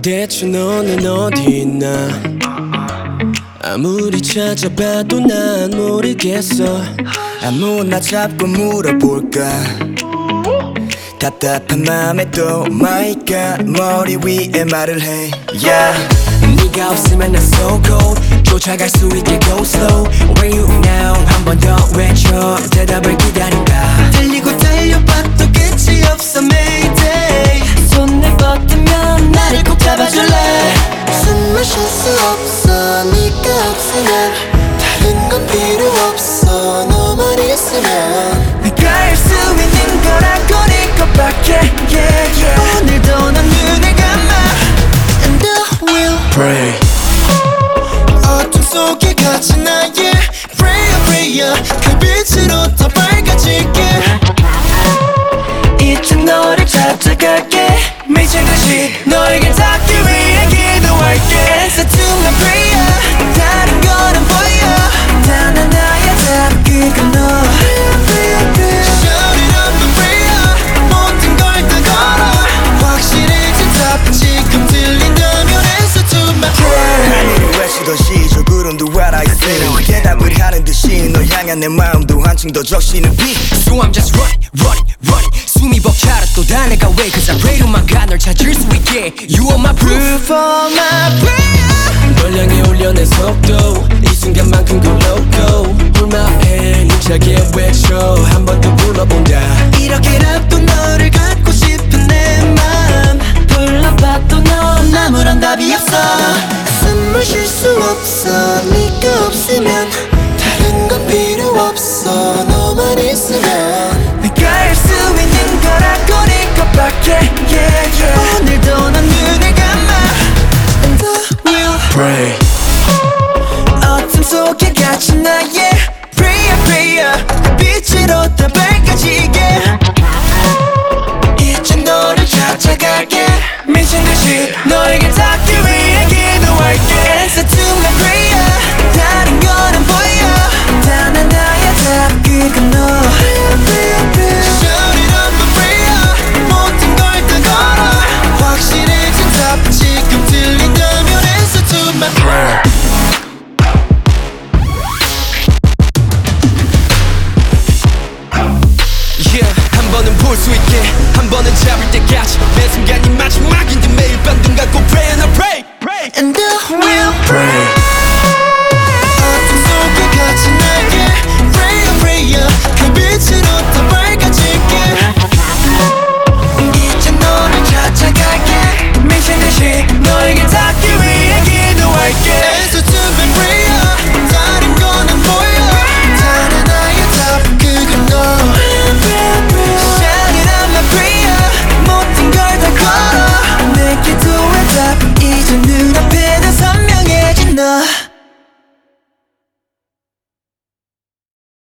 대체 너는 어디 있나? 아무리 찾아봐도 난 모르겠어. 아무나 잡고 물어볼까? 답답한 맘에 또 my god 머리 위에 말을 해 yeah. 네가 없으면 난 so cold. 쫓아갈 수 있게 go slow. Where you now? 한 번 더 외쳐 대답을 기다린다. 들리고 달려봐도 끝이 없어 Mayday. 손을 뻗으면 나를 꼭 잡아줄래? 숨 마실 수 없어 네가 없으면. 다른 건 필요 없어 너만 있으면. 내가 할 수 있는 거라고 네 것밖에 yeah, yeah. 오늘도 난 눈을 감아 And I will pray. 어둠 속에 갇힌 나의 prayer prayer 그 빛으로 더 밝아질게. 이제 너를 찾아갈게. 미친 듯이 너에게 닿기 위해 기도할게. Answer to my prayer. 다른 건 안 보여. 단 하나야 답 그건 너. Shout it on my prayer. 모든 걸 다 걸어. 확실해진 답 지금 들린다면 Answer to my prayer. 하늘을 외치듯이 저 구름도 알아있으니 대답을 하는 듯이 널 향한 내 마음도 한층 더 적시는 빛. So I'm just running, running, running. 숨이 벅차라 또 달려가 way Cause I pray to my God 널 찾을 수 있게 You are my proof For my prayer. 널 향해 올려낸 속도 이 순간만큼 go loco Hold my hand 힘차게 외쳐 한 번 더 불러본다. 이렇게라도 너를 갖고 싶은 내 맘 불러봐도 넌 아무런 답이 없어. 숨을 쉴 수 없어 네가 없으면. 다른 건 필요 없어 너만 있으면. 내가 할 수 있는 거라고 네 것밖에 yeah, yeah. 오늘도 난 눈을 감아 And I will pray. 어둠 속에 갇힌 나의 prayer prayer 빛으로 더 밝아지게. 이제 너를 찾아갈게. 미친 듯이 너에게 닿기 위해 기도할게. Answer to my prayer. 다른 건 안 보여. 단 하나야 답 그건 너. Shout it on my prayer. 모든 걸 다 걸어. 확실해진 답 지금 들린다면 Answer to my prayer. 한 번은 볼 수 있게 한 번은 잡을 때까지 매 순간이 마지막인데 매일 밤 눈 감고 pray and I pray And I will pray.